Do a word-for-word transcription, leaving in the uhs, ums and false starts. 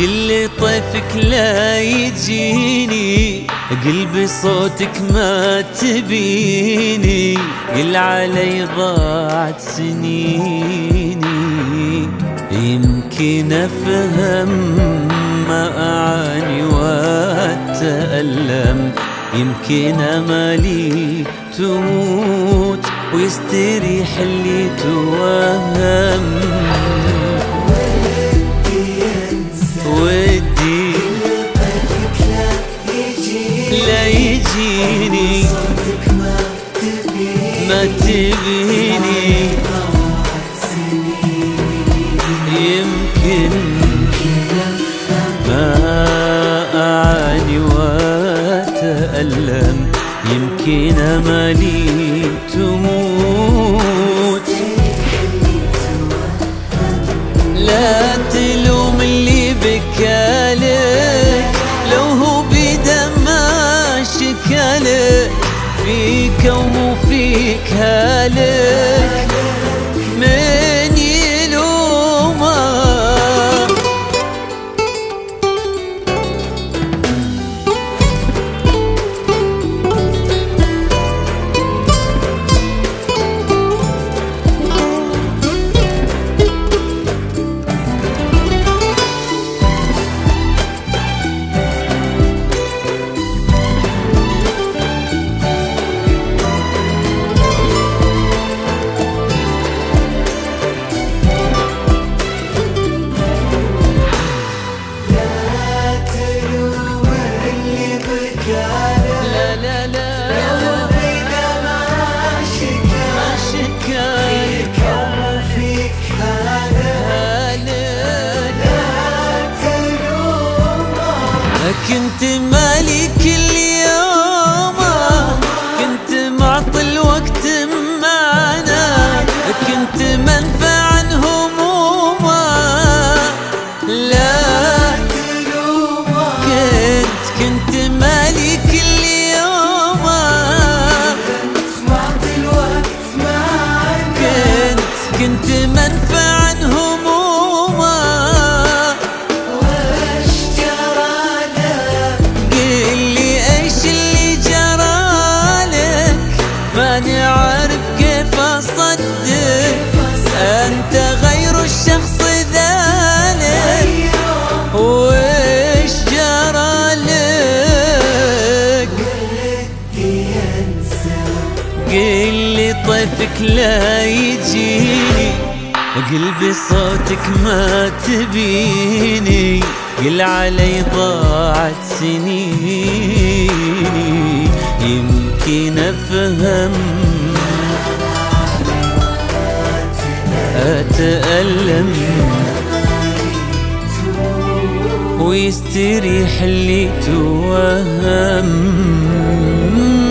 قل طيفك لا يجيني، قلبي صوتك ما تبيني، قل علي ضاعت سنيني. يمكن افهم ما اعاني واتألم، يمكن امالي تموت ويستريح اللي توهم. ودي لا يجيني ما تبيني، يمكن ما أعاني وأتألم، يمكن أمالي تموت. لا تلوم اللي بكالك، لو هو بدم ما شكالك، فيك ومو فيك هالك، من يلومه. كنت مالي كل يوم، كنت معطي الوقت معنا، كنت منفع عن همومه. لا كنت كنت مالي كل يوم، كنت معطي الوقت معنا، كنت كنت منفع عن همومه. ماني عارف كيف أصدق أنت غير الشخص ذلك، وإيش جرى لك؟ قلي طيفك لا يجيني، قلبي صوتك ما تبيني، قل علي ضاعت سنيني. يمكن أفهم أتألم ويستريح اللي توهم.